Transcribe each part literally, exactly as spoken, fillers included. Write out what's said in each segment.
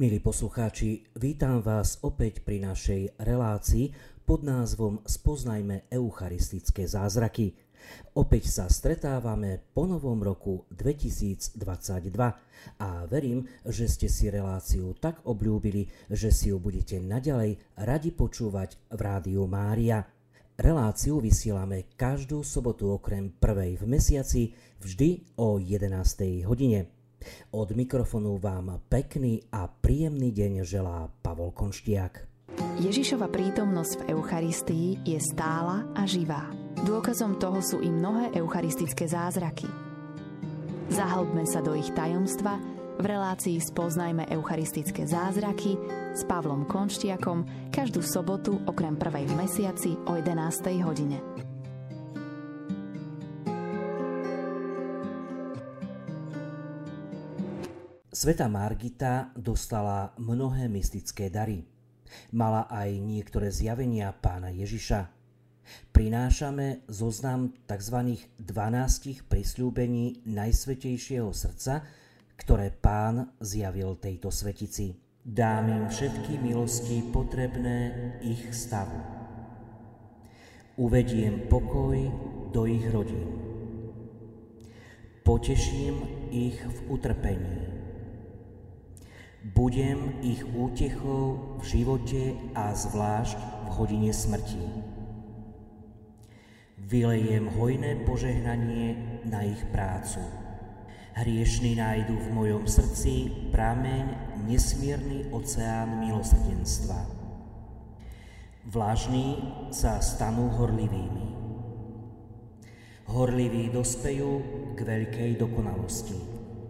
Milí poslucháči, vítam vás opäť pri našej relácii pod názvom Spoznajme eucharistické zázraky. Opäť sa stretávame po novom roku dvetisícdvadsaťdva a verím, že ste si reláciu tak obľúbili, že si ju budete naďalej radi počúvať v Rádiu Mária. Reláciu vysielame každú sobotu okrem prvej v mesiaci vždy o jedenástej hodine. Od mikrofónu vám pekný a príjemný deň želá Pavol Konštiak. Ježišova prítomnosť v Eucharistii je stála a živá. Dôkazom toho sú i mnohé eucharistické zázraky. Zahlbme sa do ich tajomstva v relácii Spoznajme eucharistické zázraky s Pavlom Konštiakom každú sobotu okrem prvej v mesiaci o jedenástej hodine. Svätá Margita dostala mnohé mystické dary. Mala aj niektoré zjavenia Pána Ježiša. Prinášame zoznam tzv. dvanástich prisľúbení Najsvätejšieho srdca, ktoré Pán zjavil tejto svetici. Dám im všetky milosti potrebné ich stavu. Uvediem pokoj do ich rodín. Poteším ich v utrpení. Budem ich útechou v živote a zvlášť v hodine smrti. Vylejem hojné požehnanie na ich prácu. Hriešni nájdu v mojom srdci prameň, nesmierny oceán milosrdenstva. Vlažní sa stanú horlivými. Horliví dospejú k veľkej dokonalosti.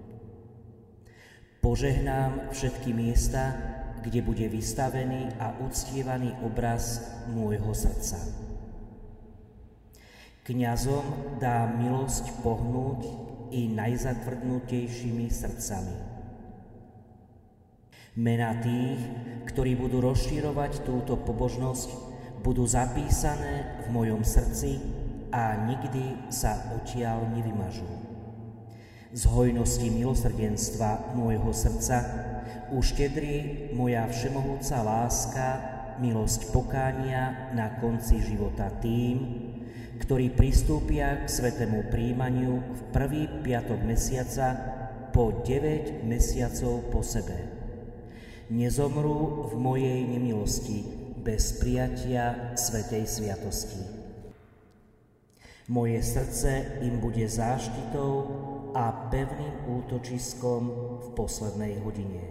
Požehnám všetky miesta, kde bude vystavený a uctievaný obraz môjho srdca. Kňazom dám milosť pohnúť i najzatvrdnutejšími srdcami. Mená tých, ktorí budú rozširovať túto pobožnosť, budú zapísané v mojom srdci a nikdy sa odtiaľ nevymažú. Z hojnosti milosrdenstva môjho srdca uštedrí moja všemohúca láska, milosť pokánia na konci života tým, ktorí pristúpia k svätému príjmaniu v prvý piatok mesiaca po deväť mesiacov po sebe. Nezomrú v mojej nemilosti bez prijatia svätej sviatosti. Moje srdce im bude záštitou a pevným útočiskom v poslednej hodine.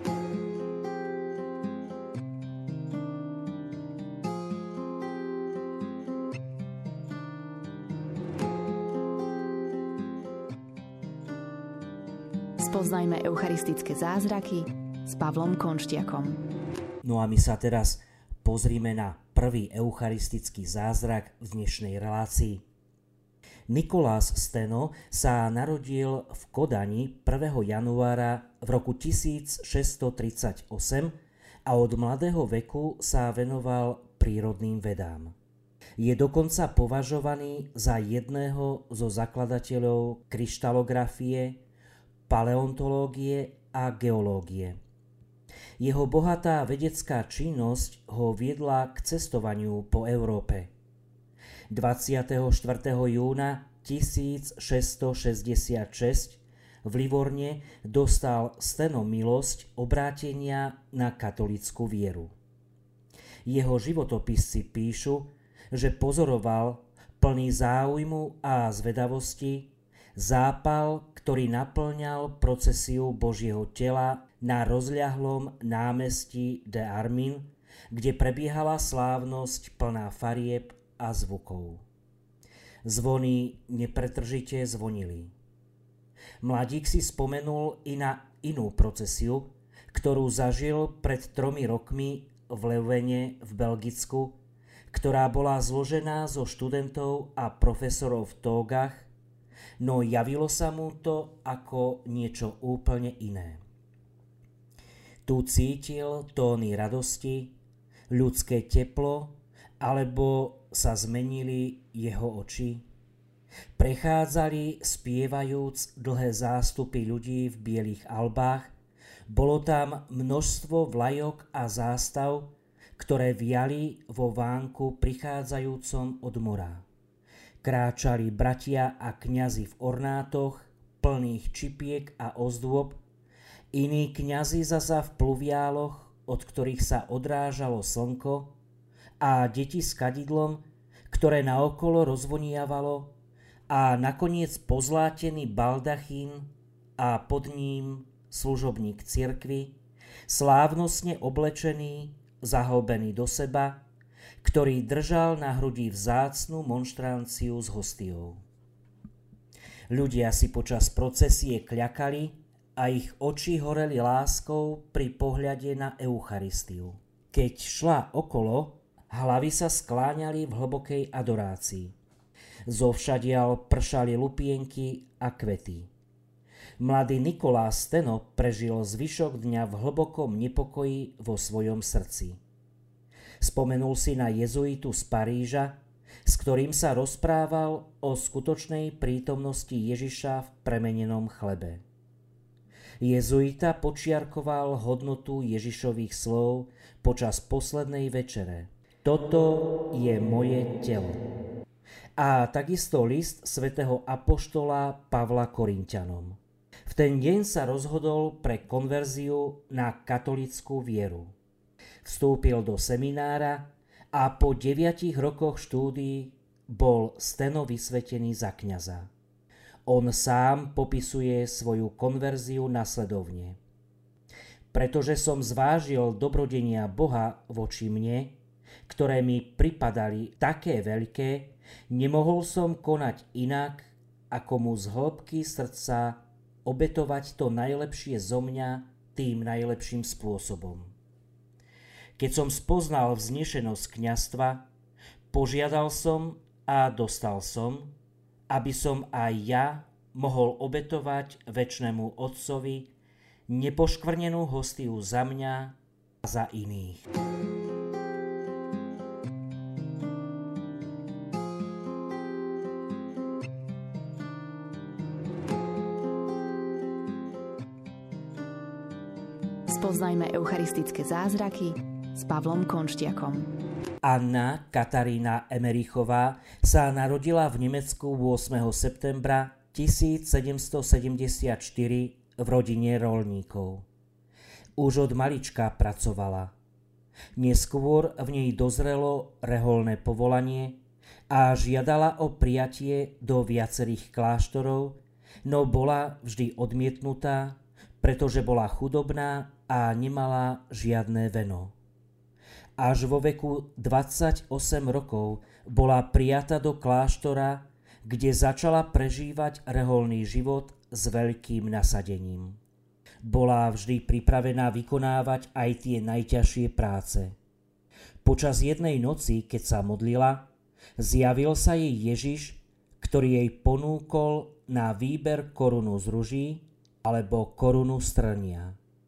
Spoznajme eucharistické zázraky s Pavlom Konštiakom. No a my sa teraz pozrime na prvý eucharistický zázrak v dnešnej relácii. Nikolás Steno sa narodil v Kodani prvého januára v roku tisícšesťstotridsaťosem a od mladého veku sa venoval prírodným vedám. Je dokonca považovaný za jedného zo zakladateľov kryštalografie, paleontológie a geológie. Jeho bohatá vedecká činnosť ho viedla k cestovaniu po Európe. dvadsiateho štvrtého júna tisícšesťstošesťdesiatšesť v Livorne dostal Steno milosť obrátenia na katolícku vieru. Jeho životopisci píšu, že pozoroval plný záujmu a zvedavosti zápal, ktorý naplňal procesiu Božieho tela na rozľahlom námestí de Armin, kde prebiehala slávnosť plná farieb a zvukov. Zvony nepretržite zvonili. Mladík si spomenul i na inú procesiu, ktorú zažil pred tromi rokmi v Leuvene v Belgicku, ktorá bola zložená zo študentov a profesorov v tógach, no javilo sa mu to ako niečo úplne iné. Tu cítil tóny radosti, ľudské teplo, alebo sa zmenili jeho oči. Prechádzali spievajúc dlhé zástupy ľudí v bielých albách, Bolo tam množstvo vlajok a zástav, ktoré viali vo vánku prichádzajúcom od mora. Kráčali bratia a kňazi v ornátoch, plných čipiek a ozdôb, iní kňazi zasa v pluviáloch, od ktorých sa odrážalo slnko, a deti s kadidlom, ktoré naokolo rozvoniavalo, a nakoniec pozlátený baldachín a pod ním služobník cirkvi, slávnostne oblečený, zahlbený do seba, ktorý držal na hrudi vzácnu monštranciu s hostiou. Ľudia si počas procesie kľakali a ich oči horeli láskou pri pohľade na Eucharistiu. Keď šla okolo, hlavy sa skláňali v hlbokej adorácii. Zovšadiaľ pršali lupienky a kvety. Mladý Nikolás Steno prežil zvyšok dňa v hlbokom nepokoji vo svojom srdci. Spomenul si na jezuitu z Paríža, s ktorým sa rozprával o skutočnej prítomnosti Ježiša v premenenom chlebe. Jezuita počiarkoval hodnotu Ježišových slov počas poslednej večere. Toto je moje telo. A takisto list svätého apoštola Pavla Korinťanom. V ten deň sa rozhodol pre konverziu na katolícku vieru. Vstúpil do seminára a po deviatich rokoch štúdií bol Steno vysvetený za kňaza. On sám popisuje svoju konverziu nasledovne. Pretože som zvážil dobrodenia Boha voči mne, ktoré mi pripadali také veľké, nemohol som konať inak, ako mu z hĺbky srdca obetovať to najlepšie zo mňa tým najlepším spôsobom. Keď som spoznal vznešenosť kňazstva, požiadal som a dostal som, aby som aj ja mohol obetovať večnému Otcovi nepoškvrnenú hostiu za mňa a za iných. Spoznajme eucharistické zázraky s Pavlom Konštiakom. Anna Katarína Emerichová sa narodila v Nemecku ôsmeho septembra tisícsedemstosedemdesiatštyri v rodine roľníkov. Už od malička pracovala. Neskôr v nej dozrelo reholné povolanie a žiadala o prijatie do viacerých kláštorov, no bola vždy odmietnutá, pretože bola chudobná a nemala žiadne veno. Až vo veku dvadsaťosem rokov bola prijata do kláštora, kde začala prežívať reholný život s veľkým nasadením. Bola vždy pripravená vykonávať aj tie najťažšie práce. Počas jednej noci, keď sa modlila, zjavil sa jej Ježiš, ktorý jej ponúkol na výber korunu z ruží alebo korunu z trnia.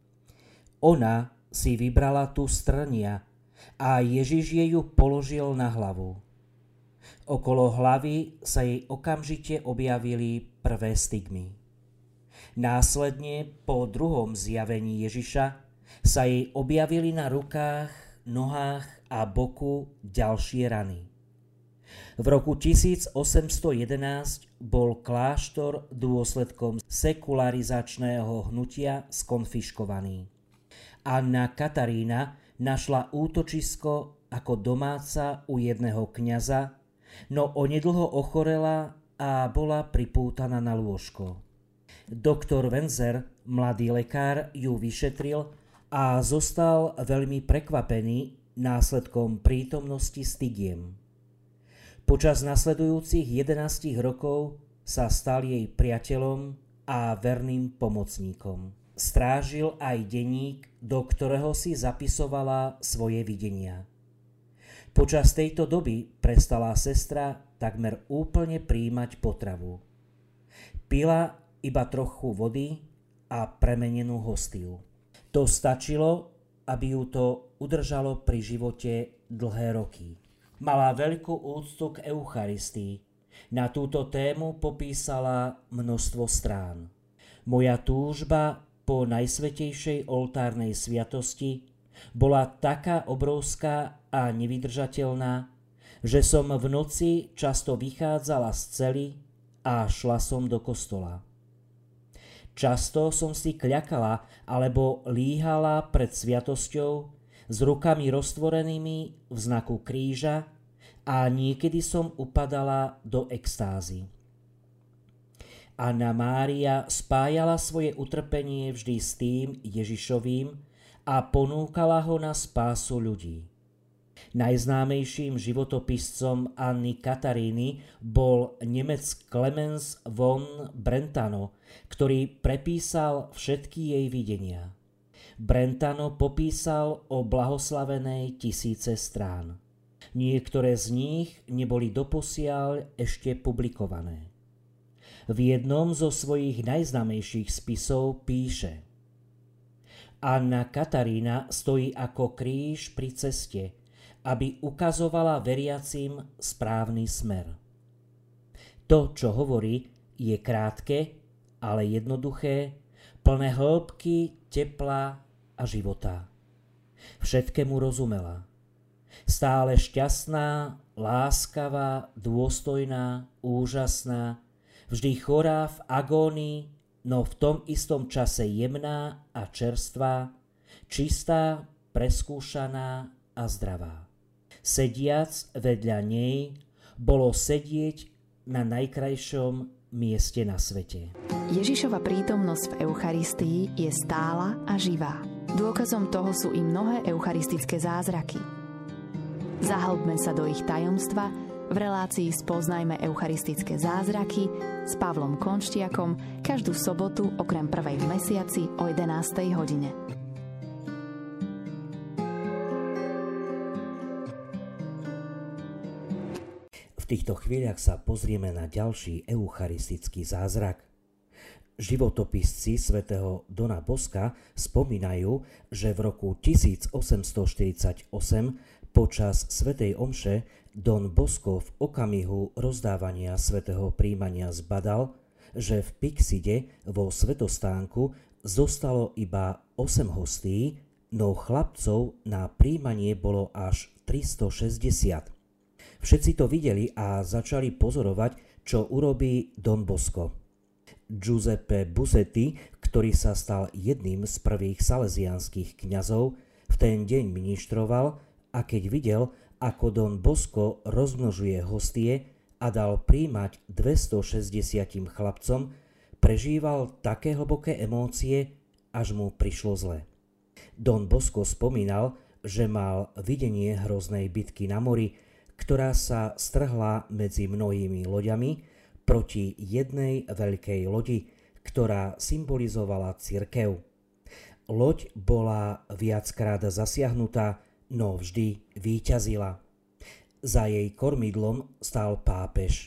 Ona si vybrala tú z trnia a Ježiš jej ju položil na hlavu. Okolo hlavy sa jej okamžite objavili prvé stigmy. Následne po druhom zjavení Ježiša sa jej objavili na rukách, nohách a boku ďalšie rany. V roku tisícosemstojedenásť bol kláštor dôsledkom sekularizačného hnutia skonfiškovaný. Anna Katarína našla útočisko ako domáca u jedného kňaza, no onedlho ochorela a bola pripútaná na lôžko. Doktor Wenzer, mladý lekár, ju vyšetril a zostal veľmi prekvapený následkom prítomnosti stigiem. Počas nasledujúcich jedenástich rokov sa stal jej priateľom a verným pomocníkom. Strážil aj denník, do ktorého si zapisovala svoje videnia. Počas tejto doby prestala sestra takmer úplne prijímať potravu. Pila iba trochu vody a premenenú hostiu. To stačilo, aby ju to udržalo pri živote dlhé roky. Mala veľkú úctu k Eucharistii. Na túto tému popísala množstvo strán. Moja túžba po najsvätejšej oltárnej sviatosti bola taká obrovská a nevydržateľná, že som v noci často vychádzala z cely a šla som do kostola. Často som si kľakala alebo líhala pred sviatosťou s rukami roztvorenými v znaku kríža a niekedy som upadala do extázy. Anna Mária spájala svoje utrpenie vždy s tým Ježišovým a ponúkala ho na spásu ľudí. Najznámejším životopiscom Anny Kataríny bol Nemec Clemens von Brentano, ktorý prepísal všetky jej videnia. Brentano popísal o blahoslavenej tisíce strán. Niektoré z nich neboli doposiaľ ešte publikované. V jednom zo svojich najznámejších spisov píše: Anna Katarína stojí ako kríž pri ceste, aby ukazovala veriacim správny smer. To, čo hovorí, je krátke, ale jednoduché, plné hĺbky, tepla a života. Všetkému rozumela. Stále šťastná, láskavá, dôstojná, úžasná, vždy chorá v agónii, no v tom istom čase jemná a čerstvá, čistá, preskúšaná a zdravá. Sediac vedľa nej bolo sedieť na najkrajšom mieste na svete. Ježišova prítomnosť v Eucharistii je stála a živá. Dôkazom toho sú i mnohé eucharistické zázraky. Zahlbme sa do ich tajomstva v relácii Spoznajme eucharistické zázraky s Pavlom Konštiakom každú sobotu okrem prvej v mesiaci o jedenástej hodine. V týchto chvíľach sa pozrieme na ďalší eucharistický zázrak. Životopisci svätého Dona Boska spomínajú, že v roku tisícosemstoštyridsaťosem počas svätej omše Don Bosco v okamihu rozdávania svätého príjmania zbadal, že v Pixide vo svätostánku zostalo iba osem hostí, no chlapcov na príjmanie bolo až tristošesťdesiat. Všetci to videli a začali pozorovať, čo urobí Don Bosco. Giuseppe Busetti, ktorý sa stal jedným z prvých salesiánskych kňazov, v ten deň ministroval a keď videl, ako Don Bosco rozmnožuje hostie a dal príjmať dvestošesťdesiatim chlapcom, prežíval také hlboké emócie, až mu prišlo zle. Don Bosco spomínal, že mal videnie hroznej bitky na mori, ktorá sa strhla medzi mnohými loďami proti jednej veľkej lodi, ktorá symbolizovala cirkev. Loď bola viackrát zasiahnutá, no vždy víťazila. Za jej kormidlom stál pápež.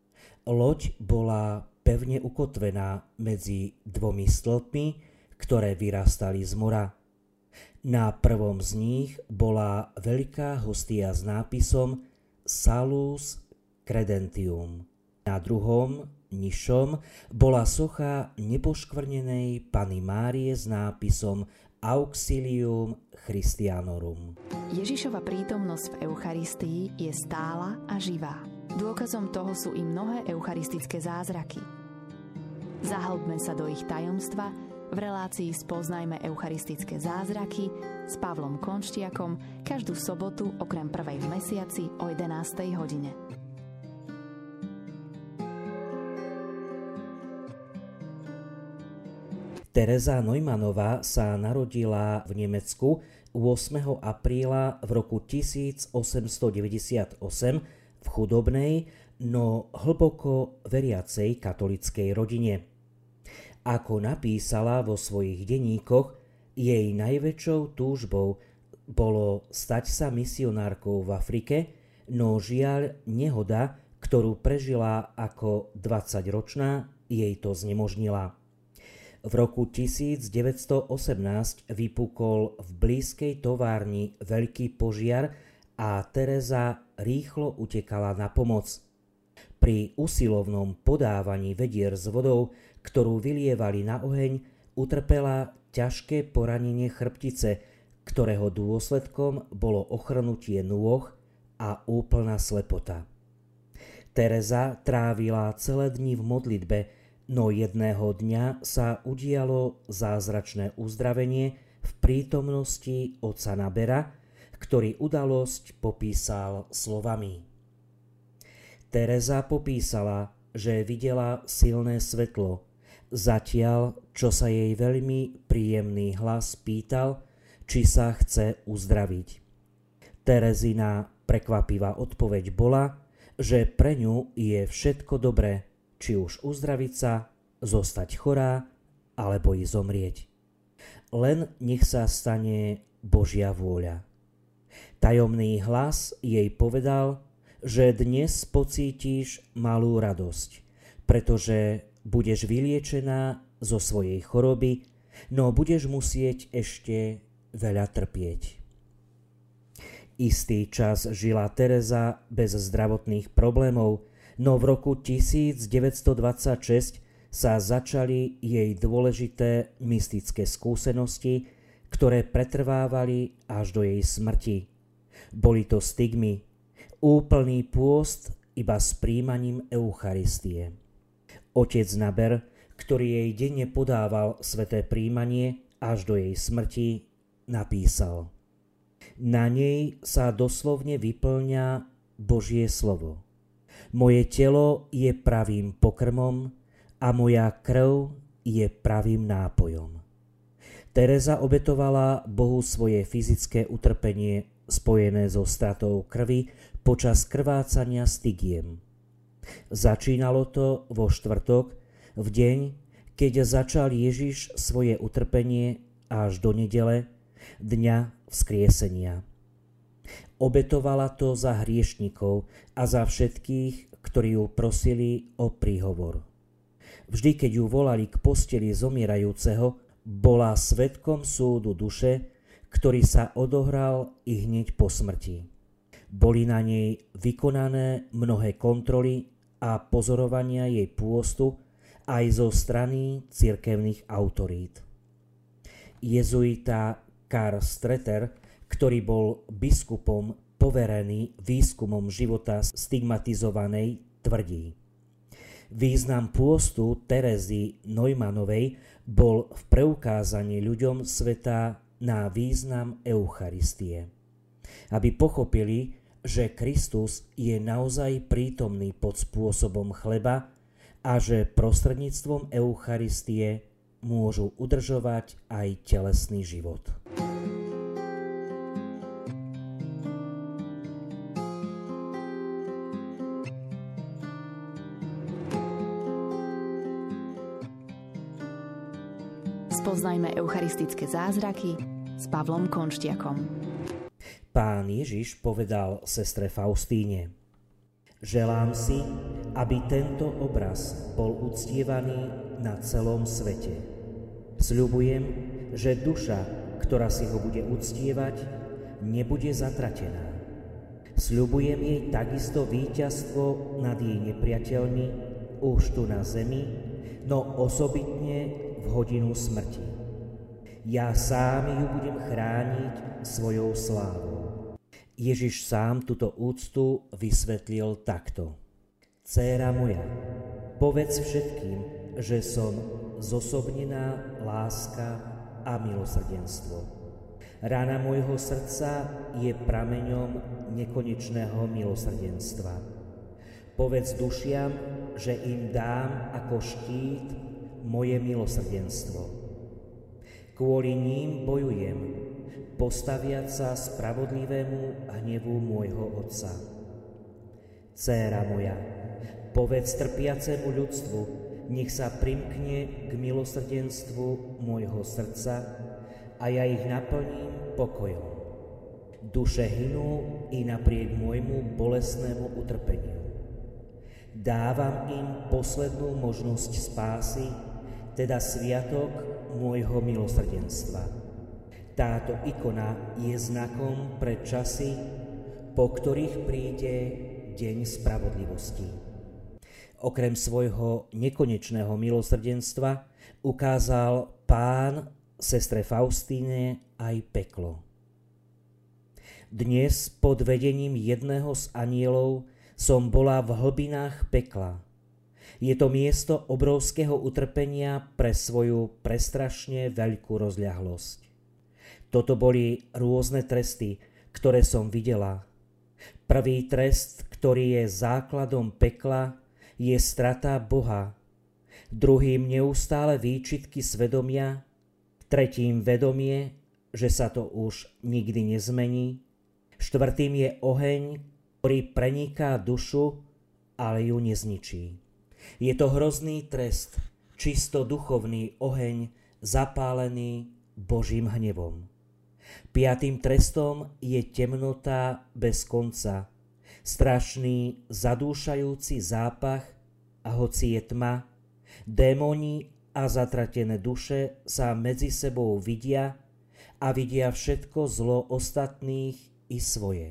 Loď bola pevne ukotvená medzi dvomi stĺpmi, ktoré vyrastali z mora. Na prvom z nich bola veľká hostia s nápisom Salus Credentium. Na druhom, nižšom, bola socha nepoškvrnenej Panny Márie s nápisom Auxilium Christianorum. Ježišova prítomnosť v Eucharistii je stála a živá. Dôkazom toho sú i mnohé eucharistické zázraky. Zahlbme sa do ich tajomstva v relácii Spoznajme eucharistické zázraky s Pavlom Konštiakom každú sobotu okrem prvej v mesiaci o jedenástej hodine. Teresa Neumannová sa narodila v Nemecku ôsmeho apríla v roku tisícosemstodeväťdesiatosem v chudobnej, no hlboko veriacej katolíckej rodine. Ako napísala vo svojich denníkoch, jej najväčšou túžbou bolo stať sa misionárkou v Afrike, no žiaľ nehoda, ktorú prežila ako dvadsaťročná, jej to znemožnila. V roku tisícdeväťstoosemnásť vypukol v blízkej továrni veľký požiar a Teresa rýchlo utekala na pomoc. Pri usilovnom podávaní vedier s vodou, ktorú vylievali na oheň, utrpela ťažké poranenie chrbtice, ktorého dôsledkom bolo ochrnutie nôh a úplná slepota. Tereza trávila celé dni v modlitbe, no jedného dňa sa udialo zázračné uzdravenie v prítomnosti otca Nabera, ktorý udalosť popísal slovami. Tereza popísala, že videla silné svetlo, zatiaľ čo sa jej veľmi príjemný hlas pýtal, či sa chce uzdraviť. Terezina prekvapivá odpoveď bola, že pre ňu je všetko dobré, či už uzdraviť sa, zostať chorá, alebo i zomrieť. Len nech sa stane Božia vôľa. Tajomný hlas jej povedal, že dnes pocítiš malú radosť, pretože budeš vyliečená zo svojej choroby, no budeš musieť ešte veľa trpieť. Istý čas žila Tereza bez zdravotných problémov, no v roku devätnásťstodvadsaťšesť sa začali jej dôležité mystické skúsenosti, ktoré pretrvávali až do jej smrti. Boli to stigmy, úplný pôst iba s príjmaním Eucharistie. Otec Naber, ktorý jej denne podával sväté príjmanie až do jej smrti, napísal: Na nej sa doslovne vyplňa Božie slovo. Moje telo je pravým pokrmom a moja krv je pravým nápojom. Tereza obetovala Bohu svoje fyzické utrpenie spojené so stratou krvi počas krvácania stygiem. Začínalo to vo štvrtok, v deň, keď začal Ježiš svoje utrpenie, až do nedele, dňa vzkriesenia. Obetovala to za hriešnikov a za všetkých, ktorí ju prosili o príhovor. Vždy, keď ju volali k posteli zomierajúceho, bola svedkom súdu duše, ktorý sa odohral i hneď po smrti. Boli na nej vykonané mnohé kontroly a pozorovania jej pôstu aj zo strany cirkevných autorít. Jezuita Karl Streter, ktorý bol biskupom poverený výskumom života stigmatizovanej, tvrdí: Význam pôstu Terezy Neumannovej bol v preukázaní ľuďom sveta na význam Eucharistie. Aby pochopili, že Kristus je naozaj prítomný pod spôsobom chleba a že prostredníctvom Eucharistie môžu udržovať aj telesný život. Spoznajme eucharistické zázraky s Pavlom Konštiakom. Pán Ježiš povedal sestre Faustíne: Želám si, aby tento obraz bol uctievaný na celom svete. Sľubujem, že duša, ktorá si ho bude uctievať, nebude zatratená. Sľubujem jej takisto víťazstvo nad jej nepriateľmi už tu na zemi, no osobitne v hodinu smrti. Ja sám ju budem chrániť svojou slávou. Ježiš sám túto úctu vysvetlil takto: Dcéra moja, povedz všetkým, že som zosobnená láska a milosrdenstvo. Rána môjho srdca je prameňom nekonečného milosrdenstva. Povedz dušiam, že im dám ako štít moje milosrdenstvo. Kvôli ním bojujem, postaviať sa spravodlivému hnevu môjho Otca. Dcéra moja, povedz trpiacemu ľudstvu, nech sa primkne k milosrdenstvu môjho srdca a ja ich naplním pokojom. Duše hynú i napriek môjmu bolestnému utrpeniu. Dávam im poslednú možnosť spásy, teda sviatok môjho milosrdenstva. Táto ikona je znakom pre časy, po ktorých príde deň spravodlivosti. Okrem svojho nekonečného milosrdenstva ukázal Pán sestre Faustíne aj peklo. Dnes pod vedením jedného z anjelov som bola v hlbinách pekla. Je to miesto obrovského utrpenia pre svoju prestrašne veľkú rozľahlosť. Toto boli rôzne tresty, ktoré som videla. Prvý trest, ktorý je základom pekla, je strata Boha. Druhým neustále výčitky svedomia, tretím vedomie, že sa to už nikdy nezmení. Štvrtým je oheň, ktorý preniká dušu, ale ju nezničí. Je to hrozný trest, čisto duchovný oheň, zapálený Božím hnevom. Piatým trestom je temnota bez konca, strašný zadúšajúci zápach, a hoci je tma, démoni a zatratené duše sa medzi sebou vidia a vidia všetko zlo ostatných i svoje.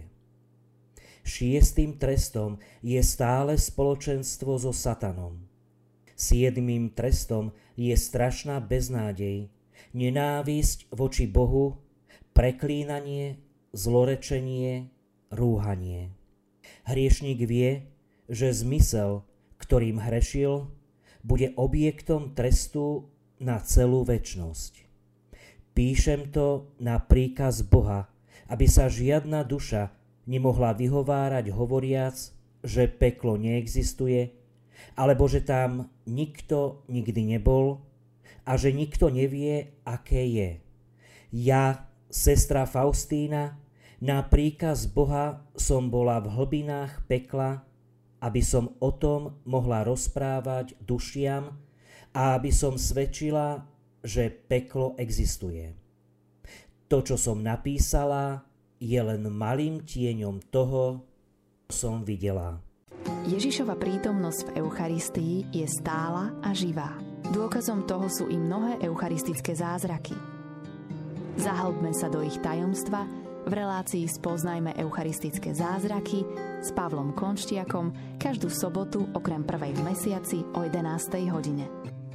Šiestým trestom je stále spoločenstvo so satanom. Siedmým trestom je strašná beznádej, nenávisť voči Bohu, preklínanie, zlorečenie, rúhanie. Hriešnik vie, že zmysel, ktorým hrešil, bude objektom trestu na celú večnosť. Píšem to na príkaz Boha, aby sa žiadna duša nemohla vyhovárať hovoriac, že peklo neexistuje, alebo že tam nikto nikdy nebol a že nikto nevie, aké je. Ja, sestra Faustína, na príkaz Boha som bola v hlbinách pekla, aby som o tom mohla rozprávať dušiam a aby som svedčila, že peklo existuje. To, čo som napísala, je len malým tieňom toho, čo som videla. Ježišova prítomnosť v Eucharistii je stála a živá. Dôkazom toho sú i mnohé eucharistické zázraky. Zahlbme sa do ich tajomstva v relácii Spoznajme eucharistické zázraky s Pavlom Konštiakom každú sobotu okrem prvej v mesiaci o jedenástej hodine.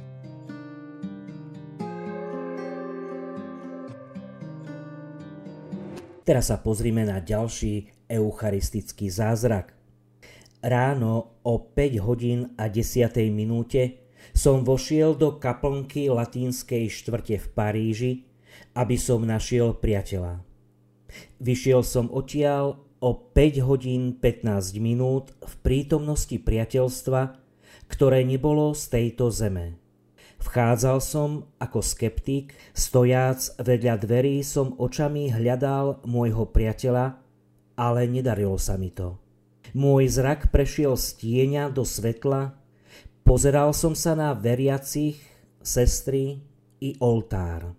Teraz sa pozrime na ďalší eucharistický zázrak. Ráno o päť hodín a desať minúte som vošiel do kaplnky Latínskej štvrte v Paríži, aby som našiel priateľa. Vyšiel som odtiaľ o päť hodín pätnásť minút v prítomnosti priateľstva, ktoré nebolo z tejto zeme. Vchádzal som ako skeptik, stojac vedľa dverí som očami hľadal môjho priateľa, ale nedarilo sa mi to. Môj zrak prešiel z tieňa do svetla, pozeral som sa na veriacich, sestry i oltár.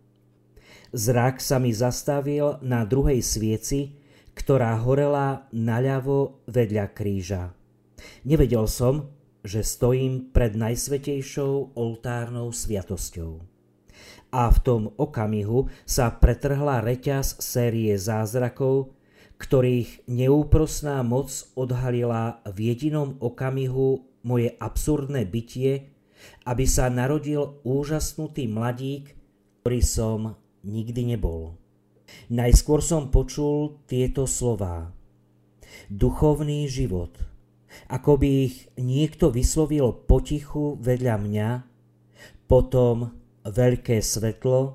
Zrak sa mi zastavil na druhej svieci, ktorá horela naľavo vedľa kríža. Nevedel som, že stojím pred najsvätejšou oltárnou sviatosťou. A v tom okamihu sa pretrhla reťaz série zázrakov, ktorých neúprosná moc odhalila v jedinom okamihu moje absurdné bytie, aby sa narodil úžasnutý mladík, ktorý som nikdy nebol. Najskôr som počul tieto slová. Duchovný život. Ako by ich niekto vyslovil potichu vedľa mňa, potom veľké svetlo,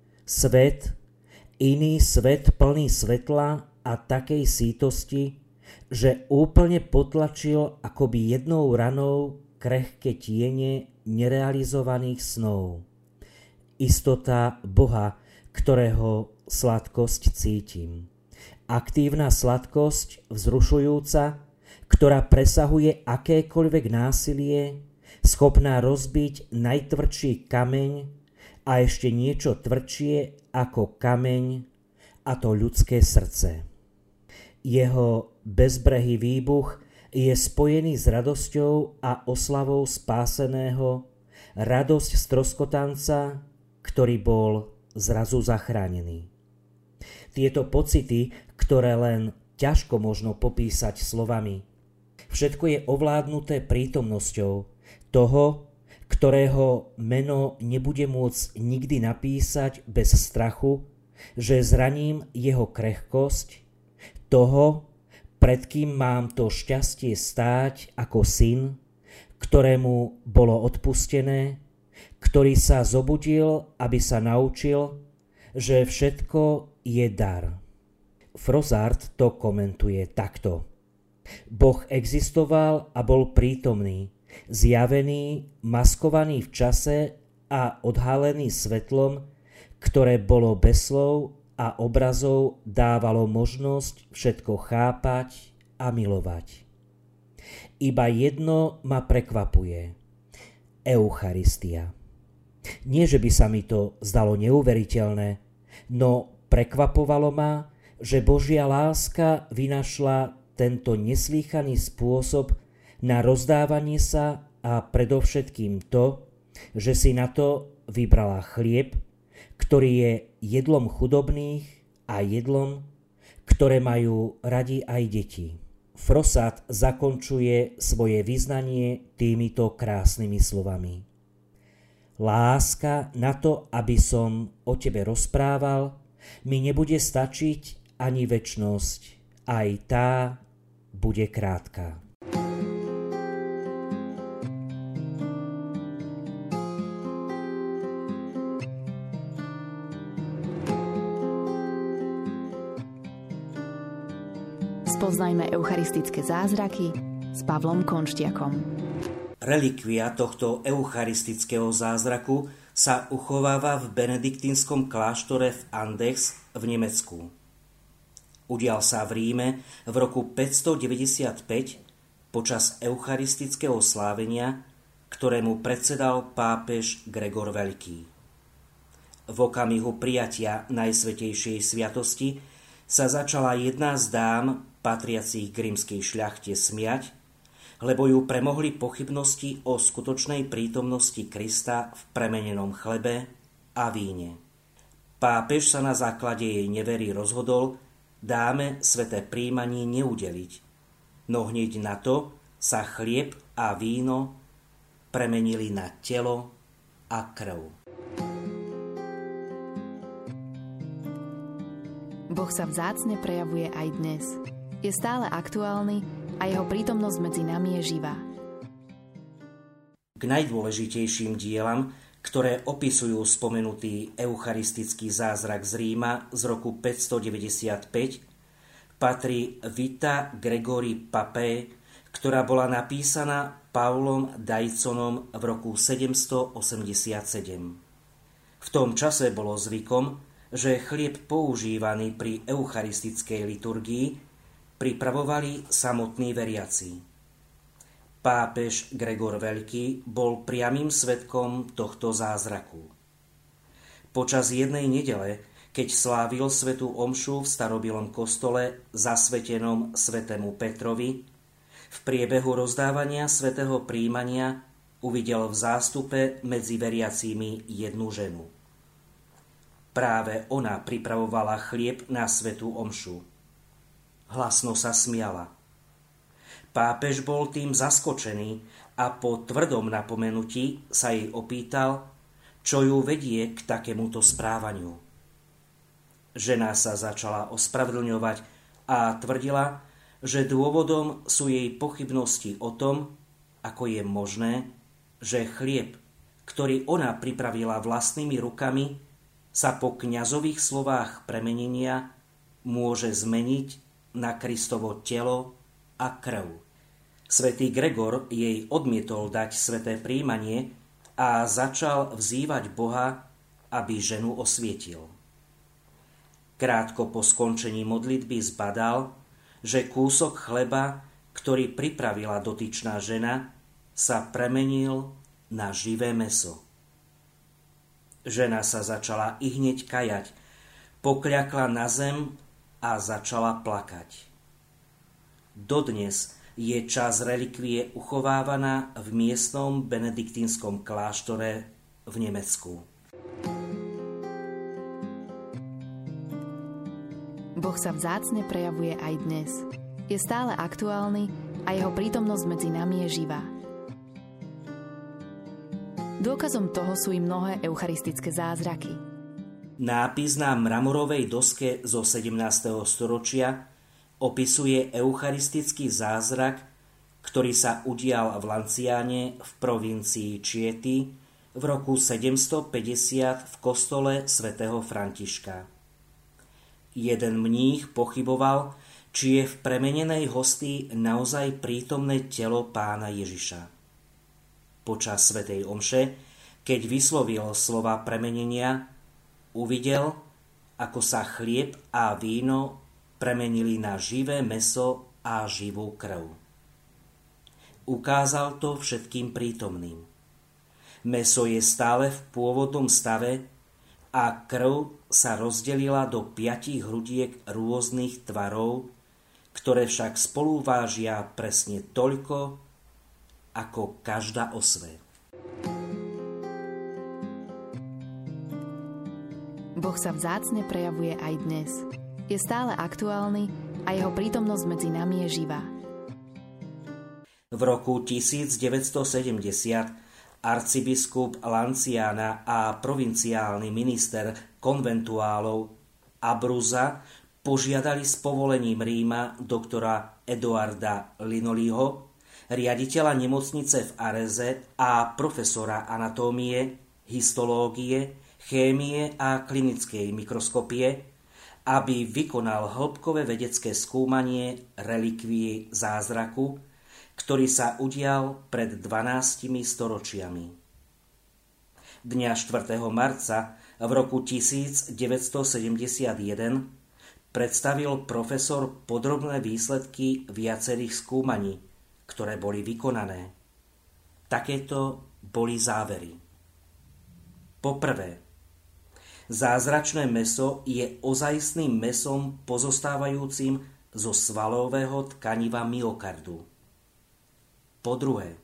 svet, iný svet plný svetla a takej sítosti, že úplne potlačil akoby jednou ranou krehké tiene nerealizovaných snov. Istota Boha, ktorého sladkosť cítim. Aktívna sladkosť, vzrušujúca, ktorá presahuje akékoľvek násilie, schopná rozbiť najtvrdší kameň a ešte niečo tvrdšie ako kameň, a to ľudské srdce. Jeho bezbrehý výbuch je spojený s radosťou a oslavou spáseného, radosť stroskotanca, ktorý bol zrazu zachránený. Tieto pocity, ktoré len ťažko možno popísať slovami. Všetko je ovládnuté prítomnosťou toho, ktorého meno nebude môcť nikdy napísať bez strachu, že zraním jeho krehkosť, toho, pred kým mám to šťastie stáť ako syn, ktorému bolo odpustené, ktorý sa zobudil, aby sa naučil, že všetko je dar. Froissart to komentuje takto. Boh existoval a bol prítomný, zjavený, maskovaný v čase a odhalený svetlom, ktoré bolo bez slov a obrazov dávalo možnosť všetko chápať a milovať. Iba jedno ma prekvapuje. Eucharistia. Nie, že by sa mi to zdalo neuveriteľné, no prekvapovalo ma, že Božia láska vynašla tento neslýchaný spôsob na rozdávanie sa a predovšetkým to, že si na to vybrala chlieb, ktorý je jedlom chudobných a jedlom, ktoré majú radi aj deti. Froissart zakončuje svoje vyznanie týmito krásnymi slovami. Láska na to, aby som o tebe rozprával, mi nebude stačiť ani večnosť, aj tá bude krátka. Spoznajme eucharistické zázraky s Pavlom Konštiakom. Relikvia tohto eucharistického zázraku sa uchováva v benediktínskom kláštore v Andechs v Nemecku. Udial sa v Ríme v roku päťstodeväťdesiatpäť počas eucharistického slávenia, ktorému predsedal pápež Gregor Veľký. V okamihu prijatia Najsvätejšej sviatosti sa začala jedna z dám patriacich k rímskej šľachte smiať, lebo ju premohli pochybnosti o skutočnej prítomnosti Krista v premenenom chlebe a víne. Pápež sa na základe jej nevery rozhodol dáme sväté prijímanie neudeliť, no hneď na to sa chlieb a víno premenili na telo a krv. Boh sa vzácne prejavuje aj dnes. Je stále aktuálny a jeho prítomnosť medzi nami je živá. K najdôležitejším dielam, ktoré opisujú spomenutý eucharistický zázrak z Ríma z roku päťstodeväťdesiatpäť, patrí Vita Gregori Papae, ktorá bola napísaná Pavlom Dajconom v roku sedemstoosemdesiatsedem. V tom čase bolo zvykom, že chlieb používaný pri eucharistickej liturgii pripravovali samotní veriaci. Pápež Gregor Veľký bol priamym svedkom tohto zázraku. Počas jednej nedele, keď slávil svätú omšu v starobilom kostole zasvetenom svätému Petrovi, v priebehu rozdávania svätého prijímania uvidel v zástupe medzi veriacimi jednu ženu. Práve ona pripravovala chlieb na svätú omšu. Hlasno sa smiala. Pápež bol tým zaskočený a po tvrdom napomenutí sa jej opýtal, čo ju vedie k takémuto správaniu. Žena sa začala ospravedlňovať a tvrdila, že dôvodom sú jej pochybnosti o tom, ako je možné, že chlieb, ktorý ona pripravila vlastnými rukami, sa po kňazových slovách premenenia môže zmeniť na Kristovo telo a krv. Svätý Gregor jej odmietol dať sväté prijímanie a začal vzývať Boha, aby ženu osvietil. Krátko po skončení modlitby zbadal, že kúsok chleba, ktorý pripravila dotyčná žena, sa premenil na živé mäso. Žena sa začala ihneď kajať, pokľakla na zem a začala plakať. Dodnes je časť relikvie uchovávaná v miestnom benediktínskom kláštore v Nemecku. Boh sa vzácne prejavuje aj dnes. Je stále aktuálny a jeho prítomnosť medzi nami je živá. Dôkazom toho sú i mnohé eucharistické zázraky. Nápis na mramorovej doske zo sedemnásteho storočia opisuje eucharistický zázrak, ktorý sa udial v Lanciáne v provincii Chieti v roku sedemstopäťdesiat v kostole svätého Františka. Jeden mních pochyboval, či je v premenenej hostii naozaj prítomné telo Pána Ježiša. Počas svätej omše, keď vyslovil slova premenenia, uvidel, ako sa chlieb a víno premenili na živé mäso a živú krv. Ukázal to všetkým prítomným. Mäso je stále v pôvodnom stave a krv sa rozdelila do piatich hrudiek rôznych tvarov, ktoré však spolu vážia presne toľko, ako každá osve. Boh sa vzácne prejavuje aj dnes. Je stále aktuálny a jeho prítomnosť medzi nami je živá. V roku tisícdeväťstosedemdesiat arcibiskup Lanciána a provinciálny minister konventuálov Abruzza požiadali s povolením Ríma doktora Eduarda Linoliho, riaditeľa nemocnice v Areze a profesora anatómie, histológie, chémie a klinickej mikroskopie, aby vykonal hĺbkové vedecké skúmanie relikvií zázraku, ktorý sa udial pred dvanástimi storočiami. Dňa štvrtého marca v roku tisícdeväťstosedemdesiatjeden predstavil profesor podrobné výsledky viacerých skúmaní, ktoré boli vykonané. Takéto boli závery. Poprvé, zázračné mäso je ozajstným mäsom pozostávajúcim zo svalového tkaniva myokardu. Po druhé,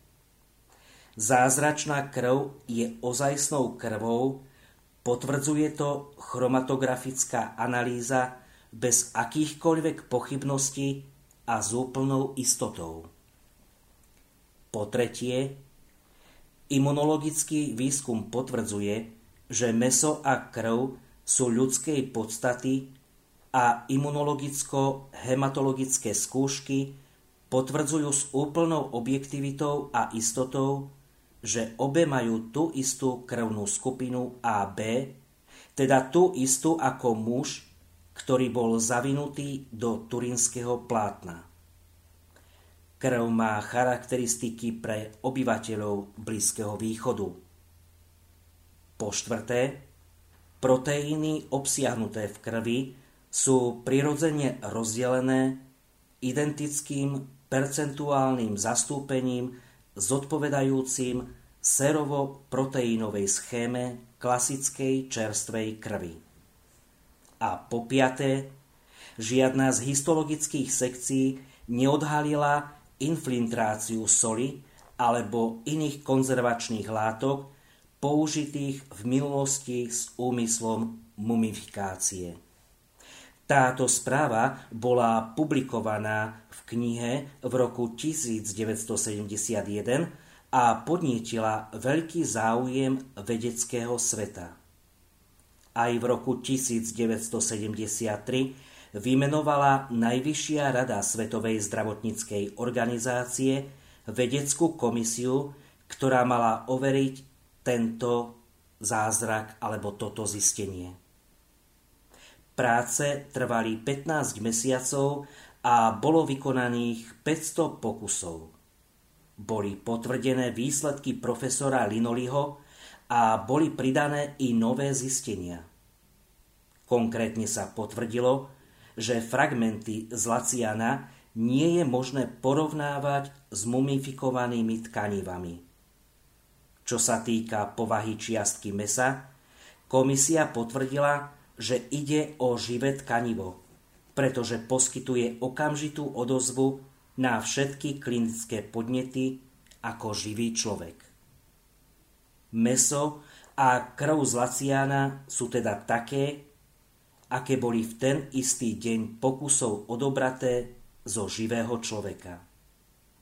zázračná krv je ozajstnou krvou, potvrdzuje to chromatografická analýza bez akýchkoľvek pochybností a s úplnou istotou. Po tretie, imunologický výskum potvrdzuje, že mäso a krv sú ľudskej podstaty a imunologicko-hematologické skúšky potvrdzujú s úplnou objektivitou a istotou, že obe majú tú istú krvnú skupinu á bé, teda tú istú ako muž, ktorý bol zavinutý do turínskeho plátna. Krv má charakteristiky pre obyvateľov Blízkeho východu. Po štvrté, proteíny obsiahnuté v krvi sú prirodzene rozdelené identickým percentuálnym zastúpením zodpovedajúcim sérovo-proteínovej schéme klasickej čerstvej krvi. A po piaté, žiadna z histologických sekcií neodhalila infiltráciu soli alebo iných konzervačných látok použitých v minulosti s úmyslom mumifikácie. Táto správa bola publikovaná v knihe v roku tisícdeväťstosedemdesiatjeden a podnietila veľký záujem vedeckého sveta. Aj v roku tisícdeväťstosedemdesiattri vymenovala Najvyššia rada Svetovej zdravotníckej organizácie vedeckú komisiu, ktorá mala overiť tento zázrak alebo toto zistenie. Práce trvali pätnásť mesiacov a bolo vykonaných päťsto pokusov. Boli potvrdené výsledky profesora Linoliho a boli pridané i nové zistenia. Konkrétne sa potvrdilo, že fragmenty z Laciana nie je možné porovnávať s mumifikovanými tkanivami. Čo sa týka povahy čiastky mäsa, komisia potvrdila, že ide o živé tkanivo, pretože poskytuje okamžitú odozvu na všetky klinické podnety ako živý človek. Mäso a krv z Laciana sú teda také, aké boli v ten istý deň pokusov odobraté zo živého človeka.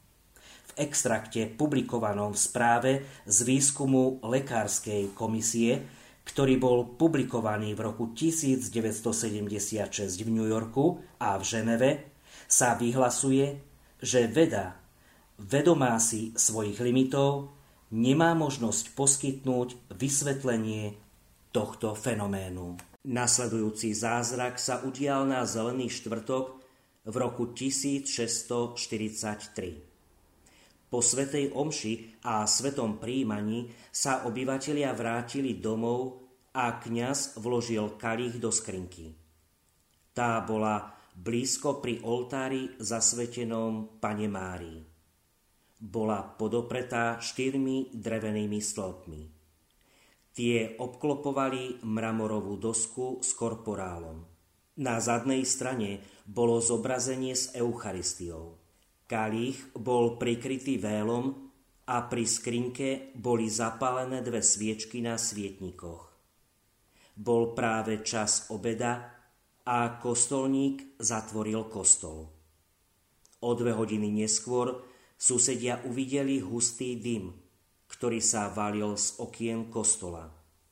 extrakte publikovanom v správe z výskumu lekárskej komisie, ktorý bol publikovaný v roku devätnásťsedemdesiatšesť v New Yorku a v Ženeve, sa vyhlasuje, že veda, vedomá si svojich limitov, nemá možnosť poskytnúť vysvetlenie tohto fenoménu. Nasledujúci zázrak sa udial na Zelený štvrtok v roku tisícšesťstoštyridsaťtri. Po svätej omši a svetom prijímaní sa obyvatelia vrátili domov a kňaz vložil kalich do skrinky. Tá bola blízko pri oltári zasvetenom Panne Márii. Bola podopretá štyrmi drevenými stĺpmi. Tie obklopovali mramorovú dosku s korporálom. Na zadnej strane bolo zobrazenie s Eucharistiou. Kalich bol prikrytý vélom a pri skrinke boli zapálené dve sviečky na svietnikoch. Bol práve čas obeda a kostolník zatvoril kostol. O dve hodiny neskôr susedia uvideli hustý dym, ktorý sa valil z okien kostola.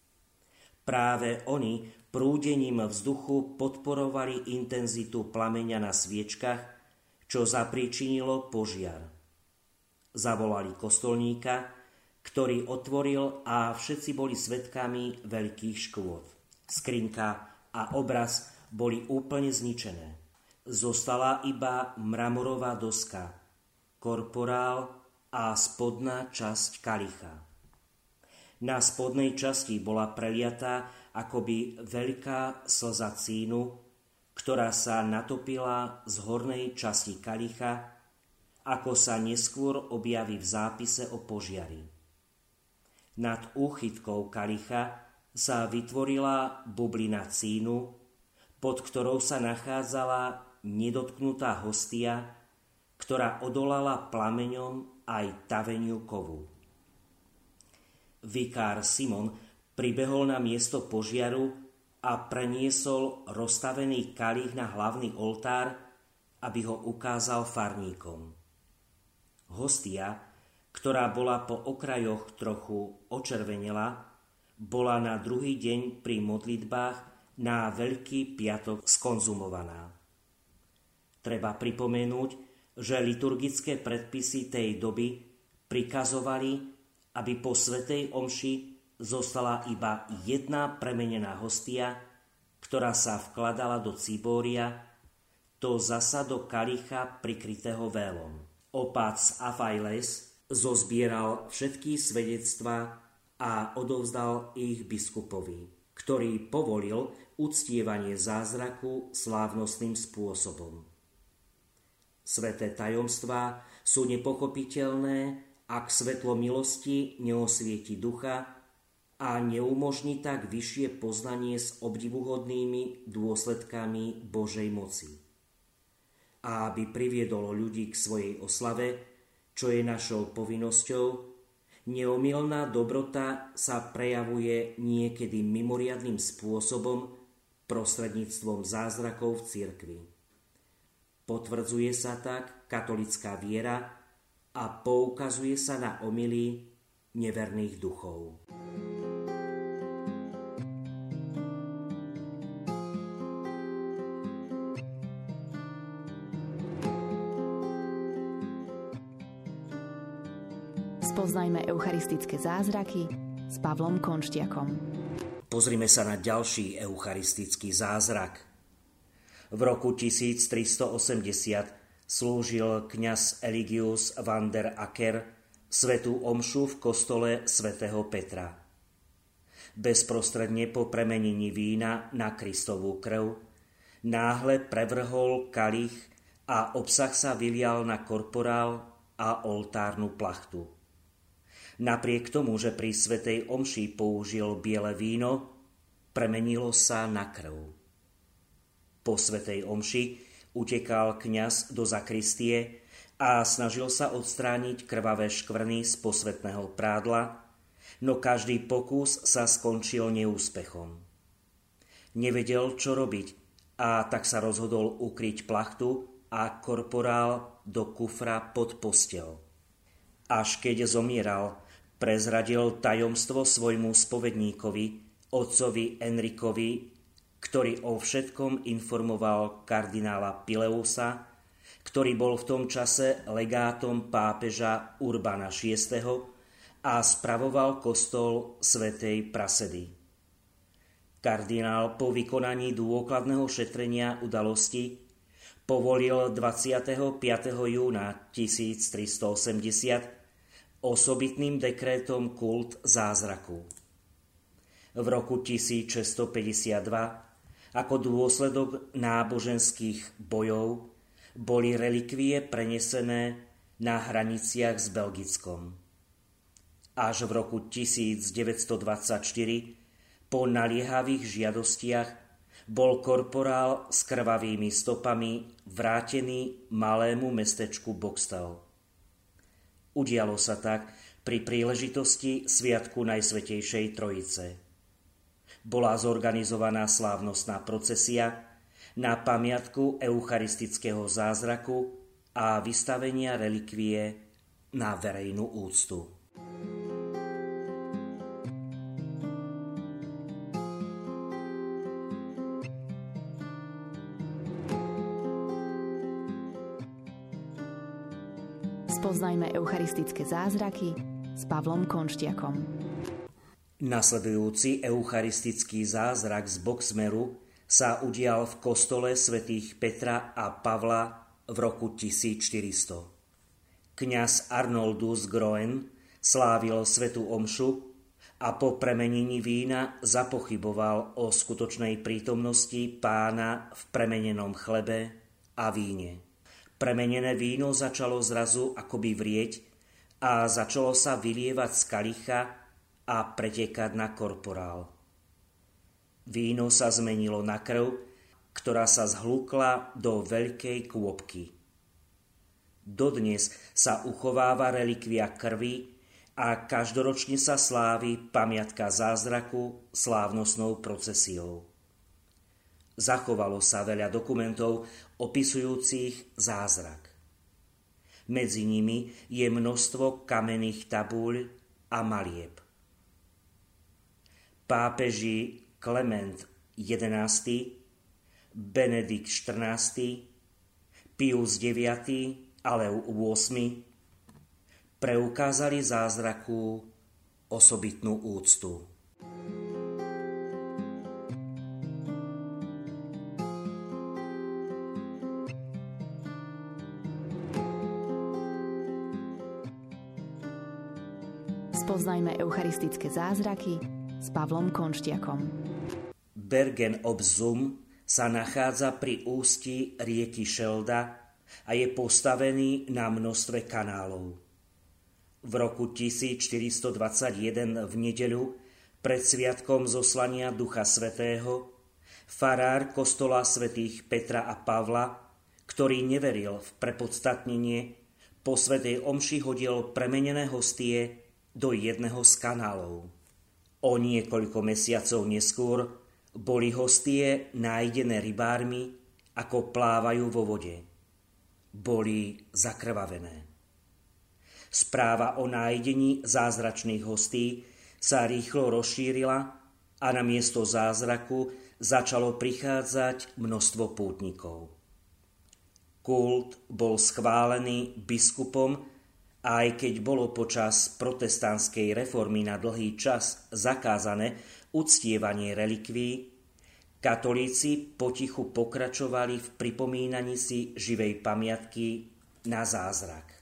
Práve oni prúdením vzduchu podporovali intenzitu plameňa na sviečkach, čo zapríčinilo požiar. Zavolali kostolníka, ktorý otvoril a všetci boli svedkami veľkých škôd. Skrinka a obraz boli úplne zničené. Zostala iba mramorová doska, korporál a spodná časť kalicha. Na spodnej časti bola preliatá akoby veľká slza cínu, ktorá sa natopila z hornej časti kalicha, ako sa neskôr objaví v zápise o požiari. Nad úchytkou kalicha sa vytvorila bublina cínu, pod ktorou sa nachádzala nedotknutá hostia, ktorá odolala plameňom aj taveniu kovu. Vikár Simon pribehol na miesto požiaru a preniesol rozstavený kalich na hlavný oltár, aby ho ukázal farníkom. Hostia, ktorá bola po okrajoch trochu očervenela, bola na druhý deň pri modlitbách na Veľký piatok skonzumovaná. Treba pripomenúť, že liturgické predpisy tej doby prikazovali, aby po svätej omši zostala iba jedna premenená hostia, ktorá sa vkladala do cibória, to zasa do kalicha prikrytého vélom. Opác Afailes zozbieral všetky svedectvá a odovzdal ich biskupovi, ktorý povolil uctievanie zázraku slávnostným spôsobom. Sväté tajomstvá sú nepochopiteľné, ak svetlo milosti neosvieti ducha a neumožní tak vyššie poznanie s obdivuhodnými dôsledkami Božej moci. A aby priviedol ľudí k svojej oslave, čo je našou povinnosťou, neomylná dobrota sa prejavuje niekedy mimoriadnym spôsobom prostredníctvom zázrakov v cirkvi. Potvrdzuje sa tak katolická viera a poukazuje sa na omyly neverných duchov. Spoznajme eucharistické zázraky s Pavlom Konštiakom. Pozrime sa na ďalší eucharistický zázrak. V roku tisíctristoosemdesiat slúžil kňaz Eligius van der Acker svätú omšu v kostole svätého Petra. Bezprostredne po premenení vína na Kristovú krv náhle prevrhol kalich a obsah sa vylial na korporál a oltárnu plachtu. Napriek tomu, že pri svätej omši použil biele víno, premenilo sa na krv. Po svätej omši utekal kňaz do zakristie a snažil sa odstrániť krvavé škvrny z posvätného prádla, no každý pokus sa skončil neúspechom. Nevedel, čo robiť, a tak sa rozhodol ukryť plachtu a korporál do kufra pod posteľ. Až keď zomieral, prezradil tajomstvo svojmu spovedníkovi, otcovi Enrikovi, ktorý o všetkom informoval kardinála Pileusa, ktorý bol v tom čase legátom pápeža Urbana šiesteho a spravoval kostol svätej Prasedy. Kardinál po vykonaní dôkladného šetrenia udalosti povolil dvadsiateho piateho júna tisíctristoosemdesiat osobitným dekrétom kult zázraku. V roku tisícšesťstopäťdesiatdva ako dôsledok náboženských bojov boli relikvie prenesené na hraniciach s Belgickom. Až v roku tisícdeväťstodvadsaťštyri po naliehavých žiadostiach bol korporál s krvavými stopami vrátený malému mestečku Boxtel. Udialo sa tak pri príležitosti Sviatku Najsvätejšej Trojice. Bola zorganizovaná slávnostná procesia na pamiatku eucharistického zázraku a vystavenia relikvie na verejnú úctu. Spoznajme eucharistické zázraky s Pavlom Konštiakom. Nasledujúci eucharistický zázrak z Boxmeru sa udial v kostole svätých Petra a Pavla v roku tisícštyristo. Kňaz Arnoldus Groen slávil svätú omšu a po premenení vína zapochyboval o skutočnej prítomnosti Pána v premenenom chlebe a víne. Premenené víno začalo zrazu akoby vrieť a začalo sa vylievať z kalicha a pretekať na korporál. Víno sa zmenilo na krv, ktorá sa zhlúkla do veľkej kôpky. Dodnes sa uchováva relikvia krvi a každoročne sa slávi pamiatka zázraku slávnostnou procesiou. Zachovalo sa veľa dokumentov opisujúcich zázrak. Medzi nimi je množstvo kamenných tabúľ a malieb. Pápeži Klement jedenásty, Benedikt štrnásty, Pius deviaty a Leo ôsmy preukázali zázraku osobitnú úctu. Spoznajme eucharistické zázraky s Pavlom Konštiakom. Bergen op Zoom sa nachádza pri ústí rieky Šelda a je postavený na množstve kanálov. V roku tisícštyristodvadsaťjeden v nedeľu pred sviatkom zoslania Ducha Svätého farár kostola svätých Petra a Pavla, ktorý neveril v prepodstatnenie, po svätej omši hodil premenené hostie do jedného z kanálov. O niekoľko mesiacov neskôr boli hostie nájdené rybármi, ako plávajú vo vode. Boli zakrvavené. Správa o nájdení zázračných hostí sa rýchlo rozšírila a na miesto zázraku začalo prichádzať množstvo pútnikov. Kult bol schválený biskupom, aj keď bolo počas protestantskej reformy na dlhý čas zakázané uctievanie relikvií, katolíci potichu pokračovali v pripomínaní si živej pamiatky na zázrak.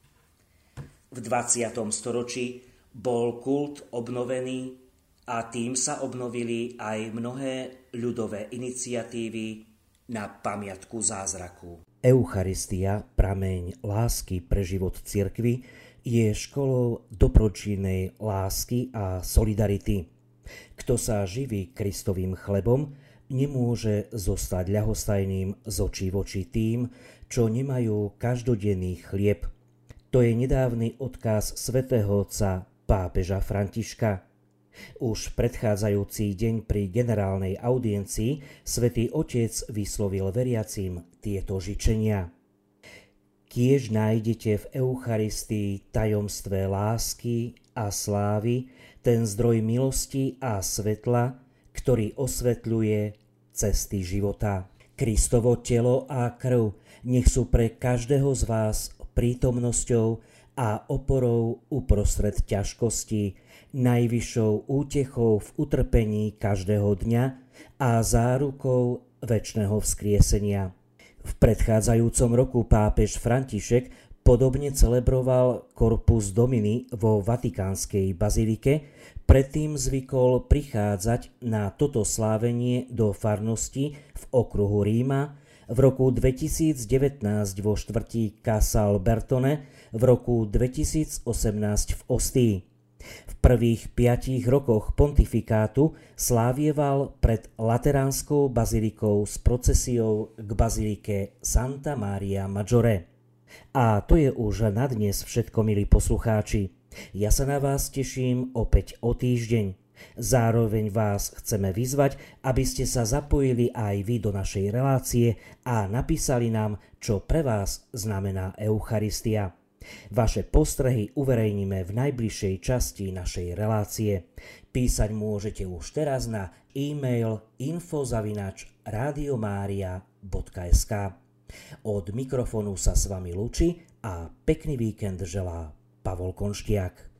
V dvadsiatom storočí bol kult obnovený a tým sa obnovili aj mnohé ľudové iniciatívy na pamiatku zázraku. Eucharistia, prameň lásky pre život cirkvi, je školou dobročinnej lásky a solidarity. Kto sa živí Kristovým chlebom, nemôže zostať ľahostajným z očí voči tým, čo nemajú každodenný chlieb. To je nedávny odkaz svätého otca pápeža Františka. Už predchádzajúci deň pri generálnej audiencii svätý otec vyslovil veriacim tieto žičenia. Tiež nájdete v Eucharistii tajomstve lásky a slávy, ten zdroj milosti a svetla, ktorý osvetľuje cesty života. Kristovo telo a krv nech sú pre každého z vás prítomnosťou a oporou uprostred ťažkosti, najvyššou útechou v utrpení každého dňa a zárukou večného vzkriesenia. V predchádzajúcom roku pápež František podobne celebroval Corpus Domini vo Vatikánskej bazilike, predtým zvykol prichádzať na toto slávenie do farnosti v okruhu Ríma, v roku dvetisícdevätnásť vo štvrti Casal Bertone, v roku dvetisícosemnásť v Ostii. V prvých piatich rokoch pontifikátu slávieval pred Lateránskou bazilikou s procesiou k bazilike Santa Maria Maggiore. A to je už na dnes všetko, milí poslucháči. Ja sa na vás teším opäť o týždeň. Zároveň vás chceme vyzvať, aby ste sa zapojili aj vy do našej relácie a napísali nám, čo pre vás znamená Eucharistia. Vaše postrehy uverejníme v najbližšej časti našej relácie. Písať môžete už teraz na e-mail info zavináč radiomaria bodka es ká. Od mikrofónu sa s vami lúči a pekný víkend želá Pavol Konštiak.